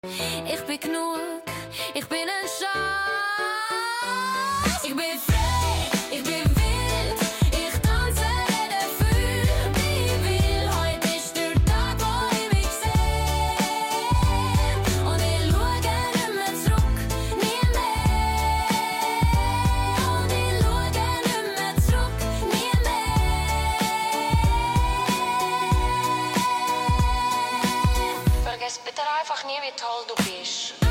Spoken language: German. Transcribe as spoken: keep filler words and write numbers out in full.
Ich bin genug, ich bin ein Schatz. Ich bin frei, ich bin wild, ich tanze dafür, wie ich will. Heute ist der Tag, wo ich mich sehe. Und ich schaue nicht mehr zurück, nie mehr. Und ich schaue nicht mehr zurück, nie mehr. Vergiss bitte einfach nie, wie toll du bist.